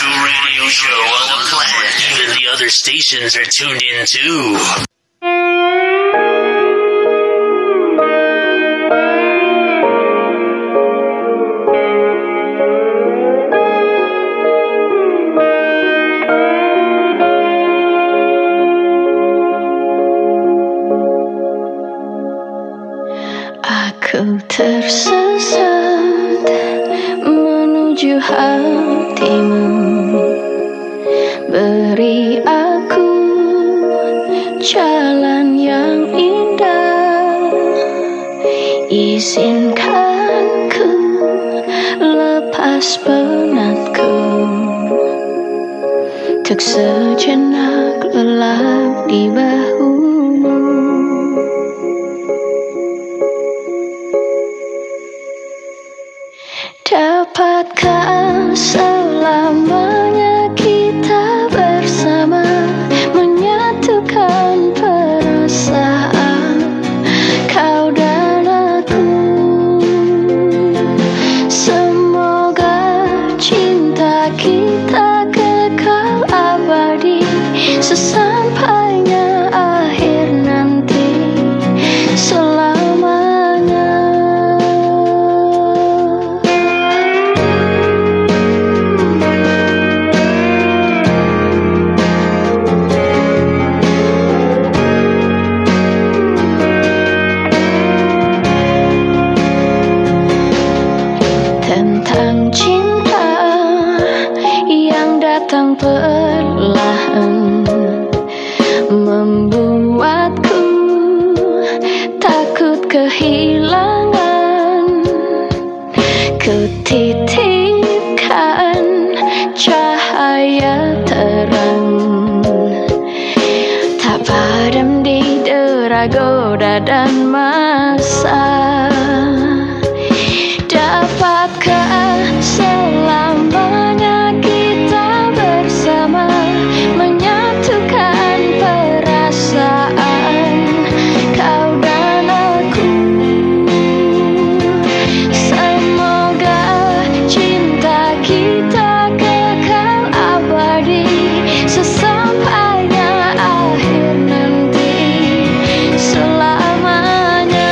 radio show on the planet. Even the other stations are tuned in too. Aku tersesat menuju hatimu. Beri aku jalan yang indah. Izinkan ku lepas penatku. Untuk sejenak lelap di bahumu. Dapatkah selamanya kita bersama, menyatukan perasaan kau dan aku. Semoga cinta kita kekal abadi, sesampainya akhir nanti, selamanya. Tentang cinta yang datang perlahan, membuatku takut kehilangan. Kutitipkan cahaya terang, tak padam di dera goda dan masa. Dapatkah selamanya kita bersama, menyatukan perasaan kau dan aku. Semoga cinta kita kekal abadi, sesampainya akhir nanti, selamanya.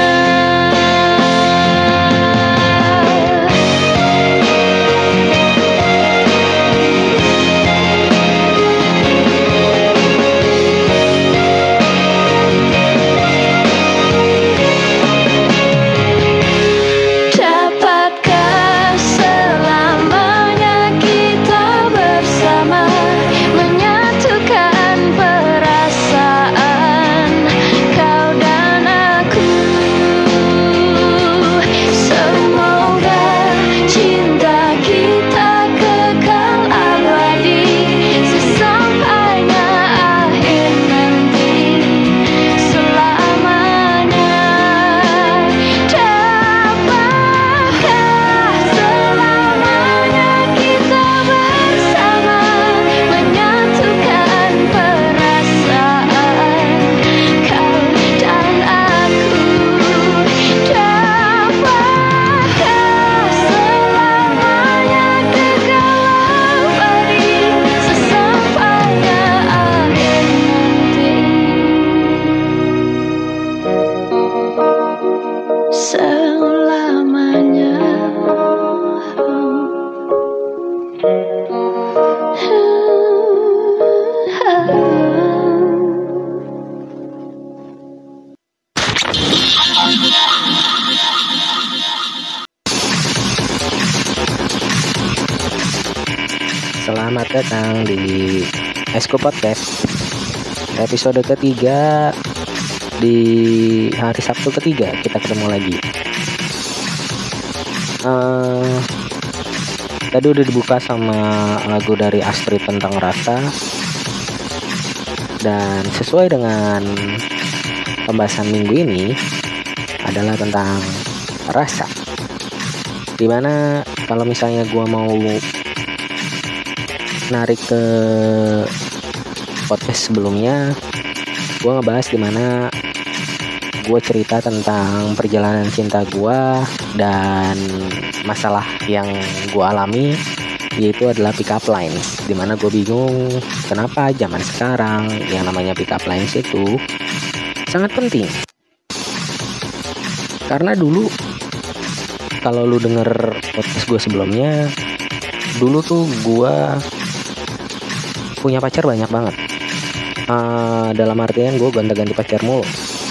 Dapatkah selamanya kita bersama, menyatukan perasaan kau dan aku. Semoga cinta kita kekal abadi, sesampainya akhir nanti, selamanya. Dapatkah selamanya kita bersama, menyatukan perasaan kau dan aku. Dapatkah selamanya kekal abadi, sesampainya akhir nanti, selamanya. Selamat datang di Esko Podcast episode ketiga. Di hari Sabtu ketiga kita ketemu lagi. Tadi udah dibuka sama lagu dari Astrid tentang rasa. Dan sesuai dengan pembahasan minggu ini adalah tentang rasa. Dimana kalau misalnya gue mau narik ke podcast sebelumnya, gue ngebahas dimana gue cerita tentang perjalanan cinta gue dan masalah yang gue alami yaitu adalah pick up lines. Dimana gue bingung kenapa zaman sekarang yang namanya pick up lines itu sangat penting. Karena dulu kalau lu denger podcast gue sebelumnya, dulu tuh gue punya pacar banyak banget. Dalam artian gue gonta-ganti pacar mulu.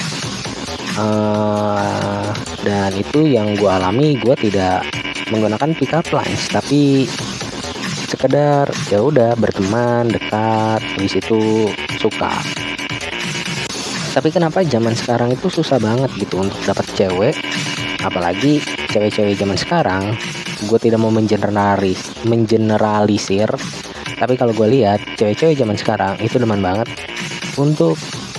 Dan itu yang gue alami, gue tidak menggunakan pick up lines, tapi sekedar ya udah berteman dekat, habis itu suka. Tapi kenapa zaman sekarang itu susah banget gitu untuk dapat cewek, apalagi cewek-cewek zaman sekarang. Gue tidak mau mengeneralisir, tapi kalau gue lihat cewek-cewek zaman sekarang itu demen banget untuk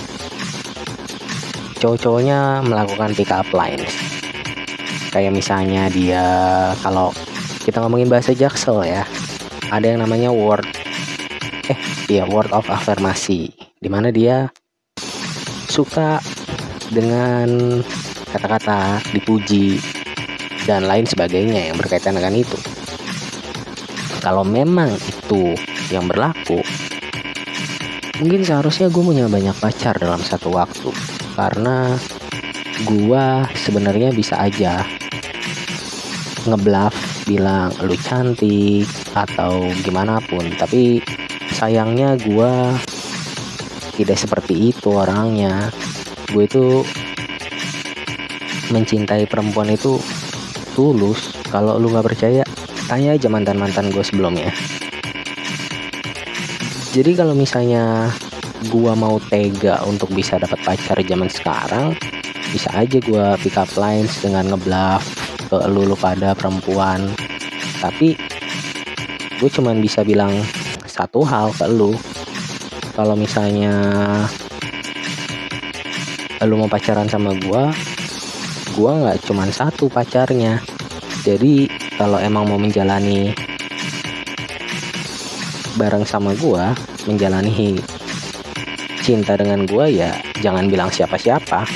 cowok-cowoknya melakukan pick up lines. Kayak misalnya dia, kalau kita ngomongin bahasa Jaksel ya, ada yang namanya word of affirmasi, dimana dia suka dengan kata-kata dipuji dan lain sebagainya yang berkaitan dengan itu. Kalau memang itu yang berlaku, mungkin seharusnya gue punya banyak pacar dalam satu waktu, karena gue sebenarnya bisa aja ngebluff bilang lu cantik atau gimana pun, tapi sayangnya gue tidak seperti itu orangnya. Gue itu mencintai perempuan itu tulus. Kalau lu nggak percaya, tanya aja mantan gue sebelumnya. Jadi kalau misalnya gue mau tega untuk bisa dapat pacar zaman sekarang, bisa aja gue pick up lines dengan ngebluff ke lu pada perempuan. Tapi gue cuman bisa bilang satu hal ke lu, kalau misalnya lu mau pacaran sama gue nggak cuman satu pacarnya. Jadi kalau emang mau menjalani bareng sama gue, menjalani cinta dengan gue, ya jangan bilang siapa-siapa.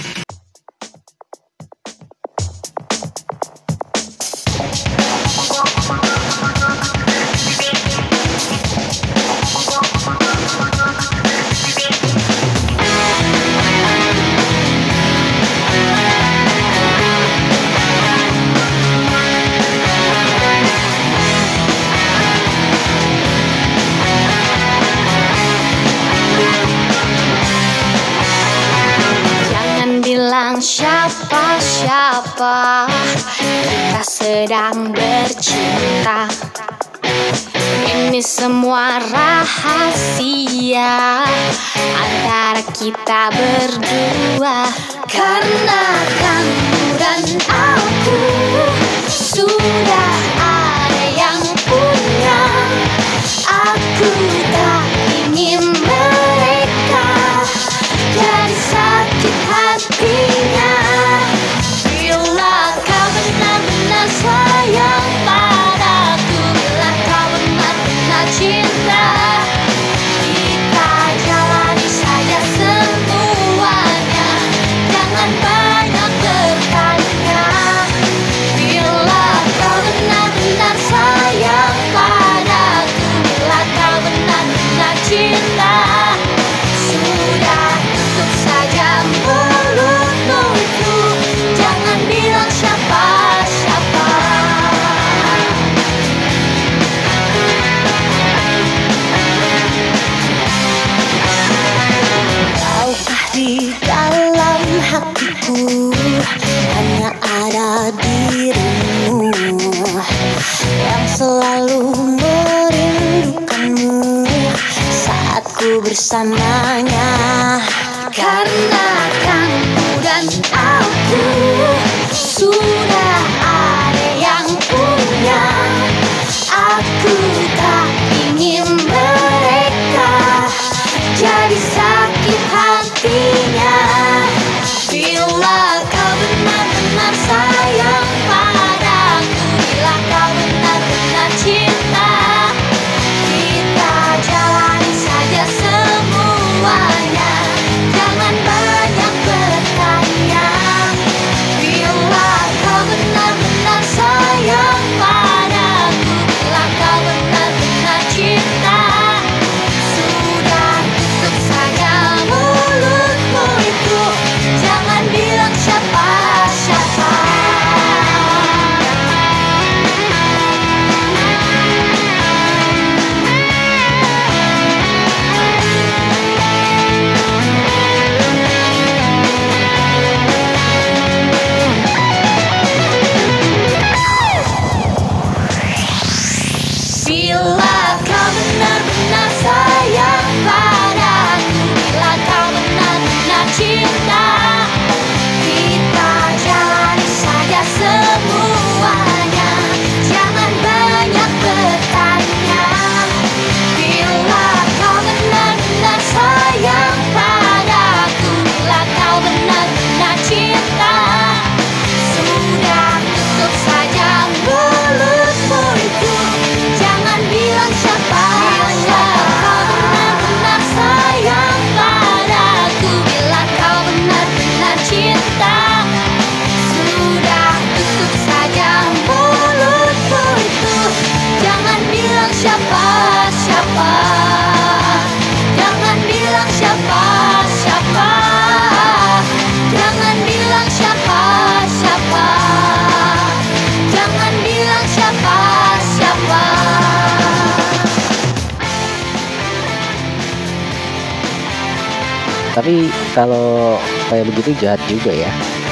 Siapa-siapa, kita sedang bercinta. Ini semua rahasia antara kita berdua. Karena kamu dan aku sudah ada yang punya. Aku tak ingin mereka jadi sakit hatinya. Bila kau benar-benar sayang padaku, bila kau benar-benar cinta, kita jalani saja semuanya. Jangan banyak bertanya. Bila kau benar-benar sayang padaku, bila kau benar-benar cinta, sudah tutup saja mulutmu itu. Jangan bilang siapa-siapa. Taukah di dalam hatiku hanya ada dirimu yang selalu merindukanmu saat ku bersamanya. Karena kamu dan aku sudah ada yang punya. Aku tak ingin mereka jadi sakit hatinya. Bila kau benar-benar sayang padaku, bila kau benar-benar cinta, kita jalani saja semua. Tapi kalau kayak begitu jahat juga ya,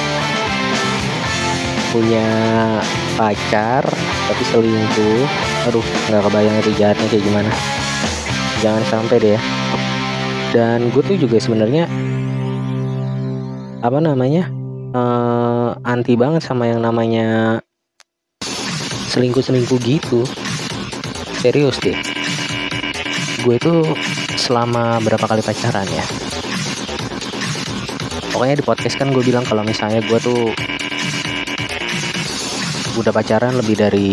punya pacar tapi selingkuh. Aduh, nggak kebayang itu jahatnya kayak gimana. Jangan sampai deh ya. Dan gue tuh juga sebenarnya anti banget sama yang namanya selingkuh gitu. Serius deh. Gue tuh selama berapa kali pacaran ya, pokoknya di podcast kan gue bilang kalau misalnya gue tuh udah pacaran lebih dari,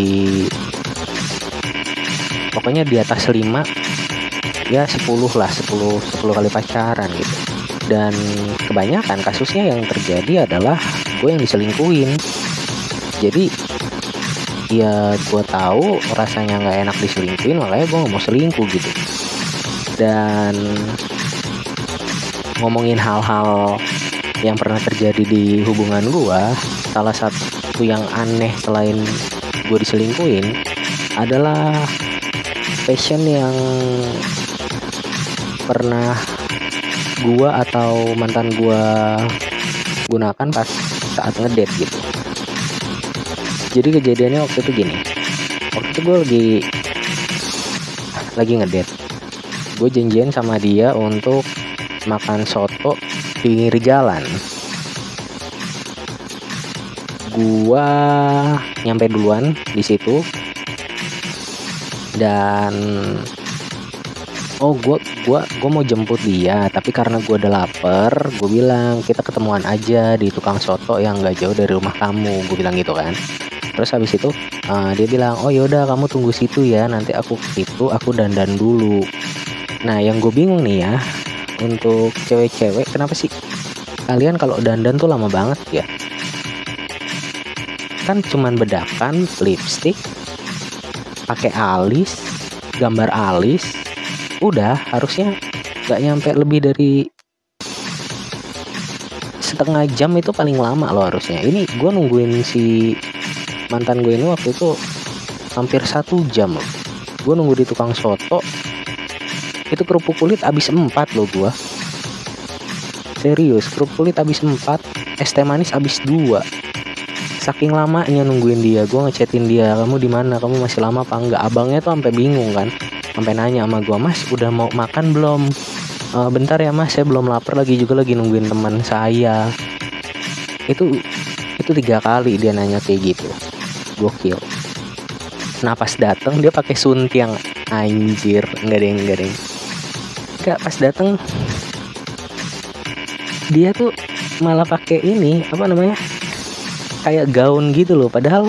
pokoknya di atas 5 ya 10 kali pacaran gitu. Dan kebanyakan kasusnya yang terjadi adalah gue yang diselingkuhin. Jadi ya gue tahu rasanya nggak enak diselingkuhin, makanya gue nggak mau selingkuh gitu. Dan ngomongin hal-hal yang pernah terjadi di hubungan gue, salah satu yang aneh selain gue diselingkuhin adalah passion yang pernah gue atau mantan gue gunakan pas saat ngedate gitu. Jadi kejadiannya waktu itu gini, waktu itu gue lagi ngedate. Gue janjian sama dia untuk makan soto di pinggir jalan. Gua nyampe duluan di situ dan gue mau jemput dia, tapi karena gue udah lapar, gue bilang kita ketemuan aja di tukang soto yang nggak jauh dari rumah kamu. Gue bilang gitu kan. Terus habis itu dia bilang, oh yaudah kamu tunggu situ ya, nanti aku dandan dulu. Nah yang gue bingung nih ya, untuk cewek-cewek kenapa sih kalian kalau dandan tuh lama banget ya? Kan cuman bedakan, lipstick, pakai alis, gambar alis, udah harusnya nggak nyampe lebih dari setengah jam, itu paling lama loh harusnya. Ini gue nungguin si mantan gue ini waktu itu hampir 1 jam loh. Gue nunggu di tukang soto, itu kerupuk kulit habis 4 loh gue. Serius, kerupuk kulit habis 4, es teh manis habis 2. Saking lamanya nungguin dia, gue ngechatin dia, kamu di mana, kamu masih lama apa enggak. Abangnya tuh sampai bingung kan, sampai nanya sama gue, mas udah mau makan belum? Bentar ya mas, saya belum lapar, lagi nungguin teman saya. Itu 3 kali dia nanya kayak gitu. Gokil. Nah pas dateng dia pakai suntiang, anjir, enggak deng. Enggak, pas dateng dia tuh malah pakai ini kayak gaun gitu loh, padahal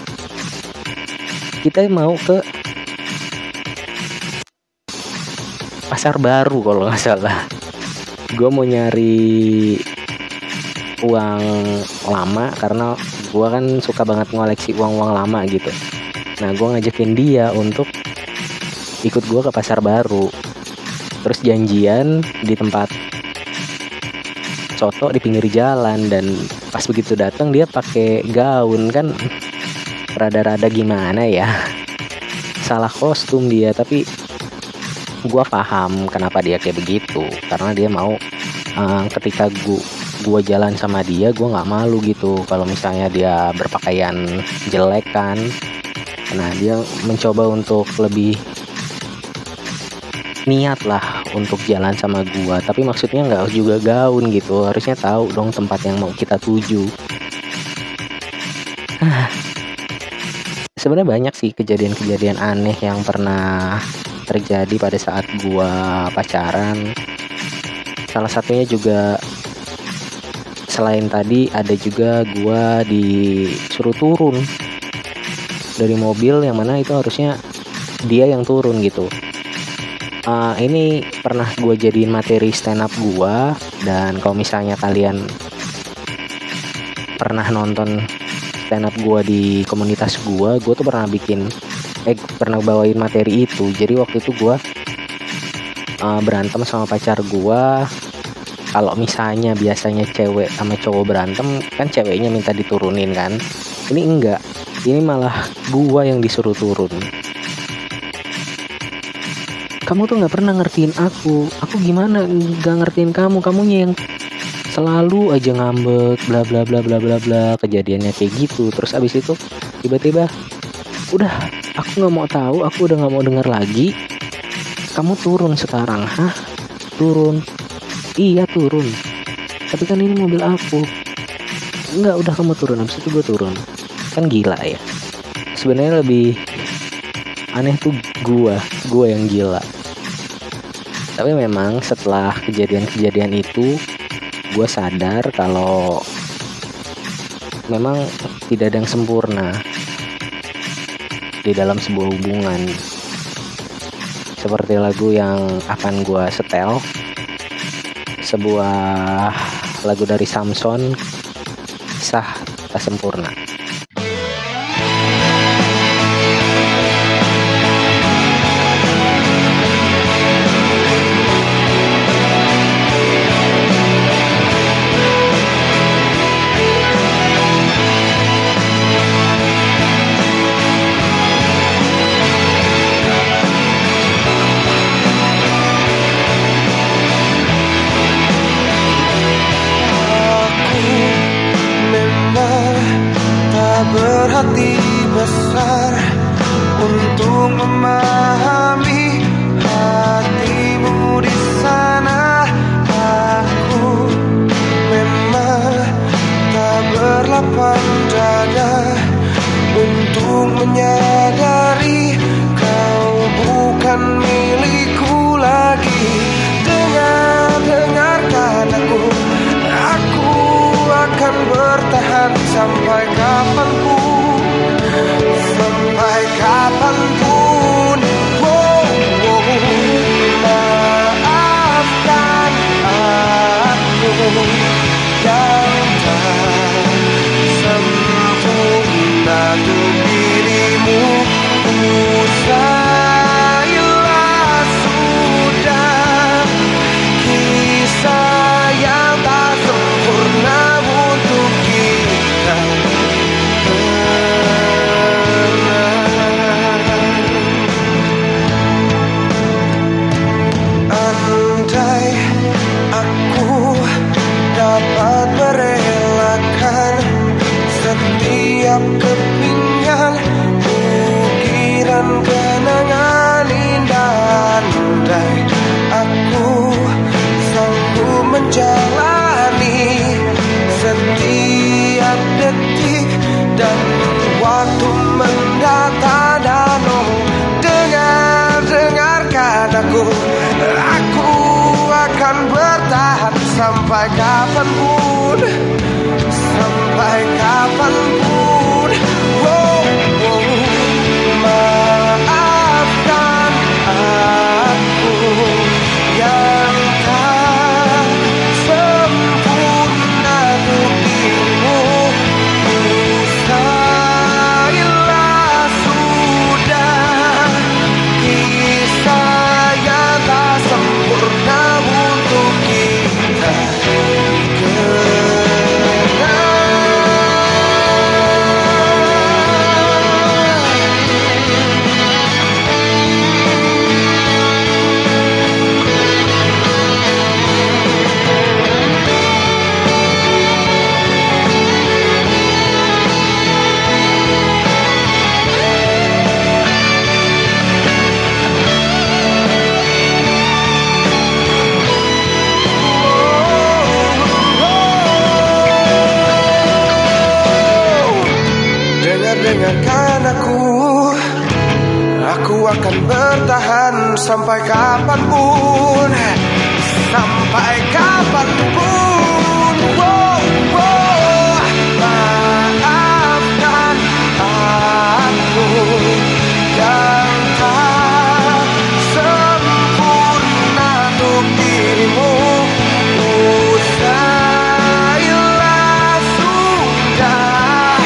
kita mau ke Pasar Baru kalau nggak salah. Gue mau nyari uang lama karena gue kan suka banget ngoleksi uang lama gitu. Nah gue ngajakin dia untuk ikut gue ke Pasar Baru, terus janjian di tempat soto di pinggir jalan. Dan pas begitu datang dia pakai gaun, kan rada-rada gimana ya, salah kostum dia. Tapi gue paham kenapa dia kayak begitu, karena dia mau ketika gue jalan sama dia, gue nggak malu gitu kalau misalnya dia berpakaian jelek kan. Nah dia mencoba untuk lebih niat lah untuk jalan sama gua, tapi maksudnya nggak juga gaun gitu, harusnya tahu dong tempat yang mau kita tuju. Sebenarnya banyak sih kejadian-kejadian aneh yang pernah terjadi pada saat gua pacaran. Salah satunya juga selain tadi ada juga gua disuruh turun dari mobil, yang mana itu harusnya dia yang turun gitu. Ini pernah gue jadiin materi stand up gue. Dan kalau misalnya kalian pernah nonton stand up gue di komunitas gue tuh pernah bawain materi itu. Jadi waktu itu gue berantem sama pacar gue. Kalau misalnya biasanya cewek sama cowok berantem kan ceweknya minta diturunin kan, ini enggak, ini malah gue yang disuruh turun. kamu tuh nggak pernah ngertiin aku gimana nggak ngertiin kamunya yang selalu aja ngambek bla bla bla bla bla bla, kejadiannya kayak gitu. Terus abis itu tiba-tiba udah aku nggak mau tahu, aku udah nggak mau dengar lagi, kamu turun sekarang. Hah, turun? Iya turun, tapi kan ini mobil aku. Enggak, udah kamu turun. Abis itu gue turun. Kan gila ya. Sebenarnya lebih aneh tuh gue yang gila. Tapi memang setelah kejadian-kejadian itu, gue sadar kalau memang tidak ada yang sempurna di dalam sebuah hubungan. Seperti lagu yang akan gue setel, sebuah lagu dari Samson, Kisah Tak Sempurna. Berhati besar untuk memahami hatimu di sana. Aku memang tak berlapang dada untuk menyadari kau bukan milikku lagi. Dengarkan aku akan bertahan sampai kapanpun, sampai kapanpun. Maafkan aku yang tak sempurna untuk dirimu. Usailah sudah kisah yang tak sempurna untuk kita. Andai aku dapat merelakan setiap kepingan ukiran kenangan indah, andai aku sanggup menjalani setiap detik dan waktu mendata dan dengarkan aku akan bertahan sampai kapanpun, sampai kapanpun. Maafkan aku yang tak sempurna untuk dirimu. Usailah sudah kisah yang tak sempurna untuk kita. Dengarkan aku akan bertahan sampai kapanpun, sampai kapanpun. Maafkan aku yang tak sempurna untuk dirimu. Usailah sudah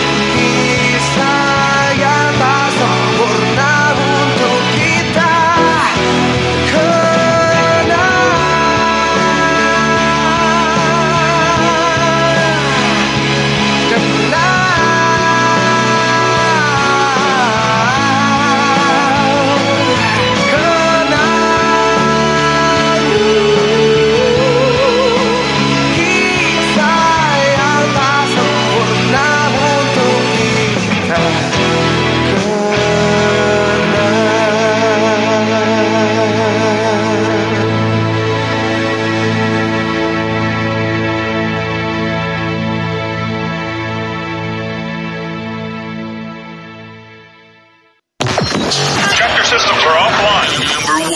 kisah yang tak sempurna untuk kita. Kenang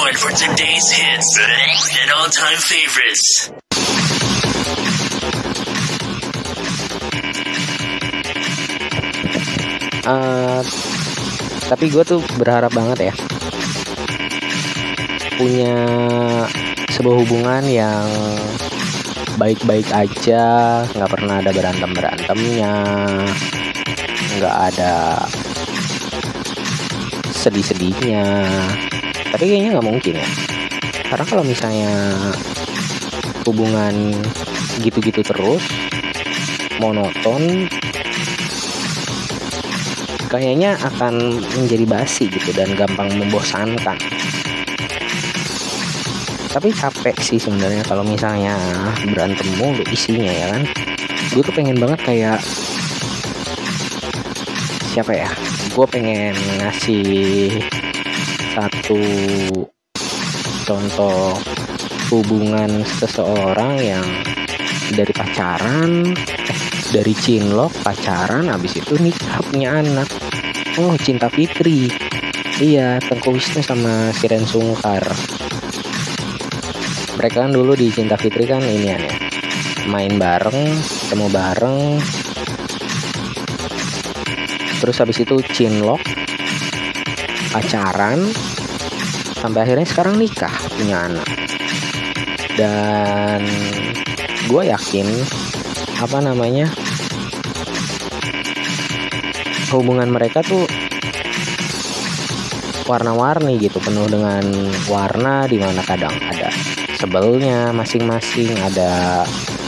time for today's hits and all-time favorites. Tapi gue tuh berharap banget ya punya sebuah hubungan yang baik-baik aja, nggak pernah ada berantem-berantemnya, nggak ada sedih-sedihnya. Tapi kayaknya nggak mungkin ya, karena kalau misalnya hubungan gitu-gitu terus, monoton, kayaknya akan menjadi basi gitu dan gampang membosankan. Tapi capek sih sebenarnya kalau misalnya berantem mulu isinya ya kan. Gue tuh pengen banget kayak siapa ya? Gue pengen ngasih satu contoh hubungan seseorang yang dari pacaran, dari cinlok, pacaran, habis itu nikah, punya anak. Oh, Cinta Fitri. Iya, Tengku Wisnu sama Shireen Sungkar. Mereka kan dulu di Cinta Fitri kan ini ya, main bareng, ketemu bareng. Terus habis itu cinlok, pacaran, sampai akhirnya sekarang nikah, punya anak. Dan gue yakin hubungan mereka tuh warna-warni gitu, penuh dengan warna, di mana kadang ada sebelnya masing-masing, ada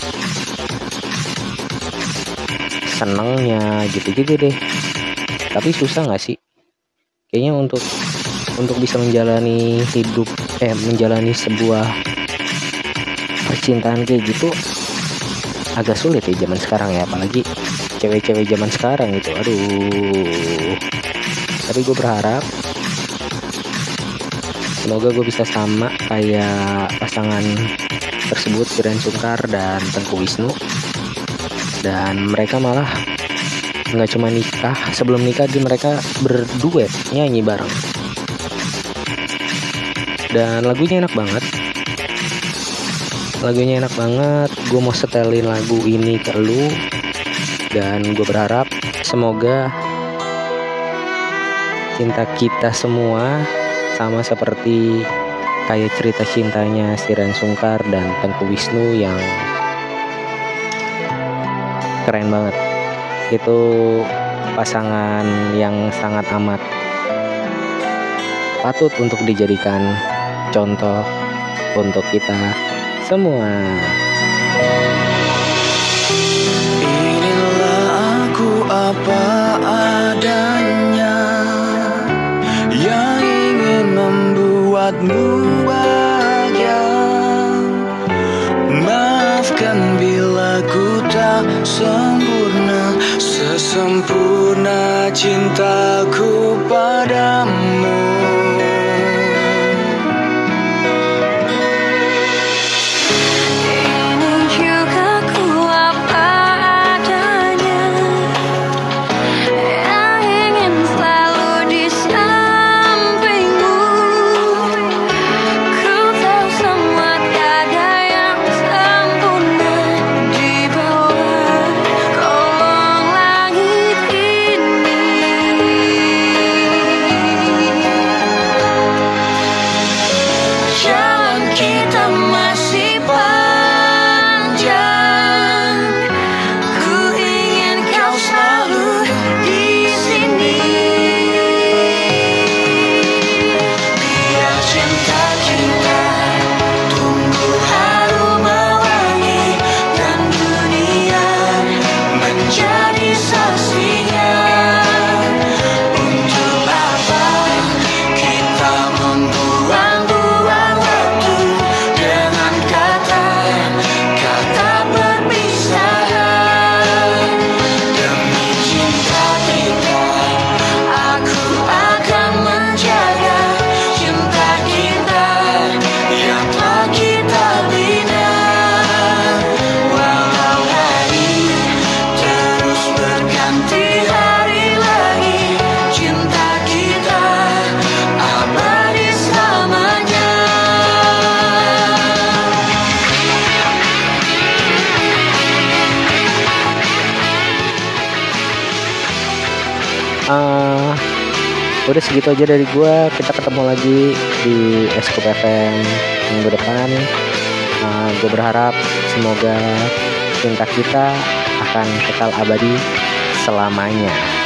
senengnya gitu-gitu deh. Tapi susah nggak sih kayaknya untuk bisa menjalani hidup, menjalani sebuah percintaan kayak gitu, agak sulit ya zaman sekarang ya, apalagi cewek-cewek zaman sekarang gitu. Aduh. Tapi gue berharap semoga gue bisa sama kayak pasangan tersebut, Shireen Sungkar dan Tengku Wisnu. Dan mereka malah nggak cuma nikah, sebelum nikah mereka berduet nyanyi bareng. Dan lagunya enak banget. Gue mau setelin lagu ini ke lu. Dan gue berharap semoga cinta kita semua sama seperti kayak cerita cintanya Shireen Sungkar dan Tengku Wisnu yang keren banget. Itu pasangan yang sangat amat patut untuk dijadikan contoh untuk kita semua. Inilah aku apa adanya, yang ingin membuatmu bahagia. Maafkan bila ku tak sempurna, sesempurna cintaku padamu. Udah segitu aja dari gua. Kita ketemu lagi di Eskup FM minggu depan. Gue berharap semoga cinta kita akan kekal abadi selamanya.